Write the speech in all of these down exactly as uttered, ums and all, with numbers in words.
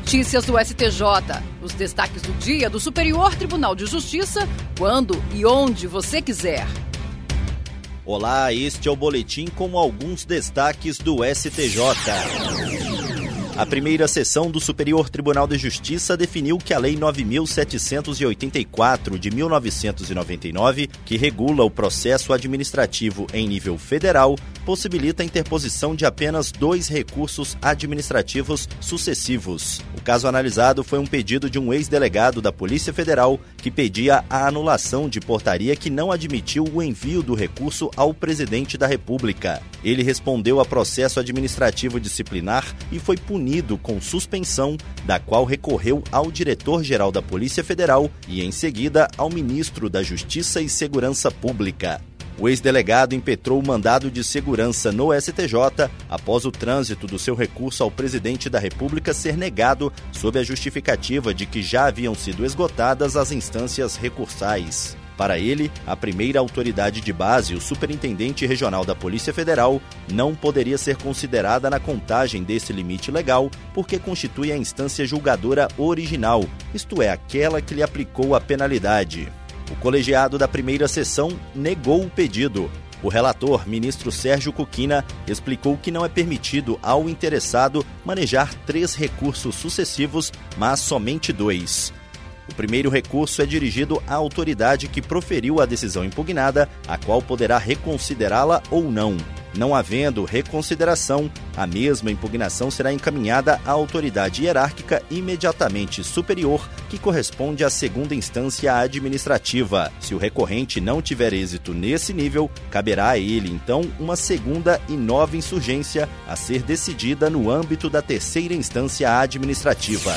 Notícias do S T J. Os destaques do dia do Superior Tribunal de Justiça, quando e onde você quiser. Olá, este é o boletim com alguns destaques do S T J. A primeira sessão do Superior Tribunal de Justiça definiu que a Lei nove mil setecentos e oitenta e quatro, de mil novecentos e noventa e nove, que regula o processo administrativo em nível federal, possibilita a interposição de apenas dois recursos administrativos sucessivos. O caso analisado foi um pedido de um ex-delegado da Polícia Federal que pedia a anulação de portaria que não admitiu o envio do recurso ao presidente da República. Ele respondeu a processo administrativo disciplinar e foi punido com suspensão, da qual recorreu ao diretor-geral da Polícia Federal e, em seguida, ao ministro da Justiça e Segurança Pública. O ex-delegado impetrou o mandado de segurança no S T J após o trânsito do seu recurso ao presidente da República ser negado sob a justificativa de que já haviam sido esgotadas as instâncias recursais. Para ele, a primeira autoridade de base, o Superintendente Regional da Polícia Federal, não poderia ser considerada na contagem desse limite legal porque constitui a instância julgadora original, isto é, aquela que lhe aplicou a penalidade. O colegiado da primeira sessão negou o pedido. O relator, ministro Sérgio Cuquina, explicou que não é permitido ao interessado manejar três recursos sucessivos, mas somente dois. O primeiro recurso é dirigido à autoridade que proferiu a decisão impugnada, a qual poderá reconsiderá-la ou não. Não havendo reconsideração, a mesma impugnação será encaminhada à autoridade hierárquica imediatamente superior, que corresponde à segunda instância administrativa. Se o recorrente não tiver êxito nesse nível, caberá a ele, então, uma segunda e nova insurgência a ser decidida no âmbito da terceira instância administrativa.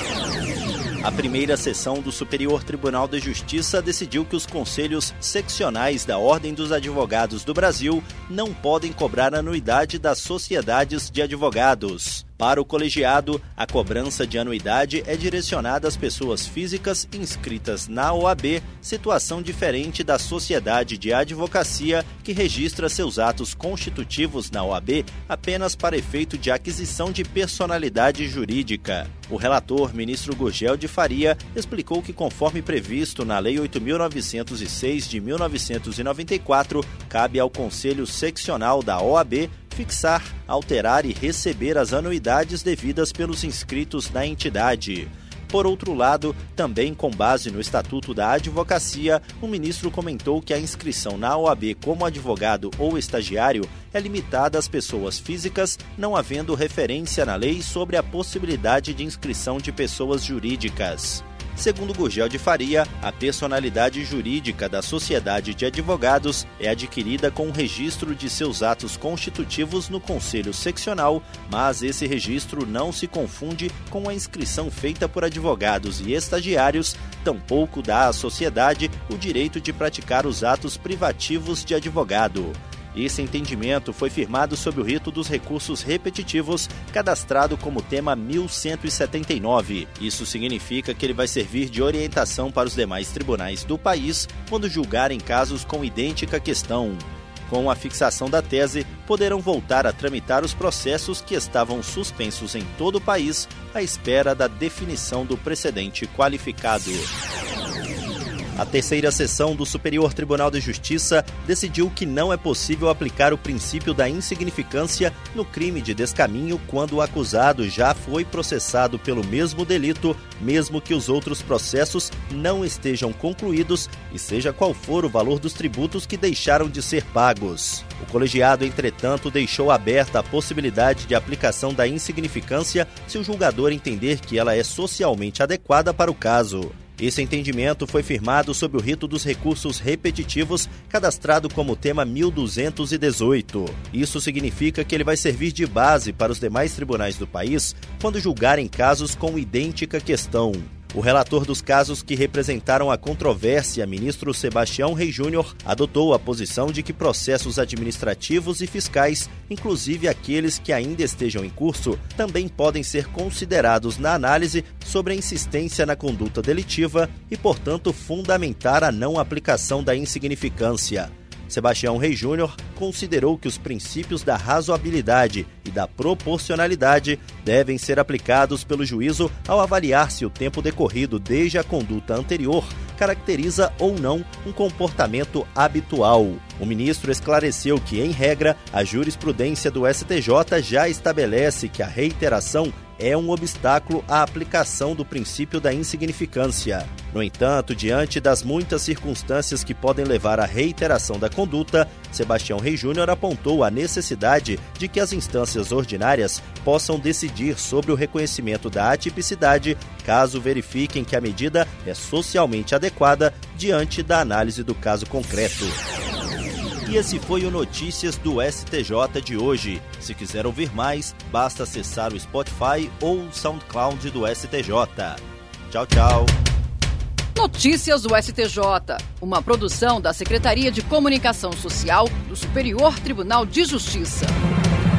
A primeira sessão do Superior Tribunal de Justiça decidiu que os conselhos seccionais da Ordem dos Advogados do Brasil não podem cobrar anuidade das sociedades de advogados. Para o colegiado, a cobrança de anuidade é direcionada às pessoas físicas inscritas na O A B, situação diferente da sociedade de advocacia que registra seus atos constitutivos na O A B apenas para efeito de aquisição de personalidade jurídica. O relator, ministro Gurgel de Faria, explicou que, conforme previsto na Lei oito mil novecentos e seis de mil novecentos e noventa e quatro, cabe ao Conselho Seccional da O A B fixar, alterar e receber as anuidades devidas pelos inscritos na entidade. Por outro lado, também com base no Estatuto da Advocacia, o ministro comentou que a inscrição na O A B como advogado ou estagiário é limitada às pessoas físicas, não havendo referência na lei sobre a possibilidade de inscrição de pessoas jurídicas. Segundo Gurgel de Faria, a personalidade jurídica da sociedade de advogados é adquirida com o registro de seus atos constitutivos no Conselho Seccional, mas esse registro não se confunde com a inscrição feita por advogados e estagiários, tampouco dá à sociedade o direito de praticar os atos privativos de advogado. Esse entendimento foi firmado sob o rito dos recursos repetitivos, cadastrado como tema mil cento e setenta e nove. Isso significa que ele vai servir de orientação para os demais tribunais do país quando julgarem casos com idêntica questão. Com a fixação da tese, poderão voltar a tramitar os processos que estavam suspensos em todo o país à espera da definição do precedente qualificado. A terceira sessão do Superior Tribunal de Justiça decidiu que não é possível aplicar o princípio da insignificância no crime de descaminho quando o acusado já foi processado pelo mesmo delito, mesmo que os outros processos não estejam concluídos e seja qual for o valor dos tributos que deixaram de ser pagos. O colegiado, entretanto, deixou aberta a possibilidade de aplicação da insignificância se o julgador entender que ela é socialmente adequada para o caso. Esse entendimento foi firmado sob o rito dos recursos repetitivos, cadastrado como tema mil duzentos e dezoito. Isso significa que ele vai servir de base para os demais tribunais do país quando julgarem casos com idêntica questão. O relator dos casos que representaram a controvérsia, ministro Sebastião Rey Júnior, adotou a posição de que processos administrativos e fiscais, inclusive aqueles que ainda estejam em curso, também podem ser considerados na análise sobre a insistência na conduta delitiva e, portanto, fundamentar a não aplicação da insignificância. Sebastião Reis Júnior considerou que os princípios da razoabilidade e da proporcionalidade devem ser aplicados pelo juízo ao avaliar se o tempo decorrido desde a conduta anterior caracteriza ou não um comportamento habitual. O ministro esclareceu que, em regra, a jurisprudência do S T J já estabelece que a reiteração é um obstáculo à aplicação do princípio da insignificância. No entanto, diante das muitas circunstâncias que podem levar à reiteração da conduta, Sebastião Reis Júnior apontou a necessidade de que as instâncias ordinárias possam decidir sobre o reconhecimento da atipicidade, caso verifiquem que a medida é socialmente adequada diante da análise do caso concreto. E esse foi o Notícias do S T J de hoje. Se quiser ouvir mais, basta acessar o Spotify ou o SoundCloud do S T J. Tchau, tchau. Notícias do S T J, uma produção da Secretaria de Comunicação Social do Superior Tribunal de Justiça.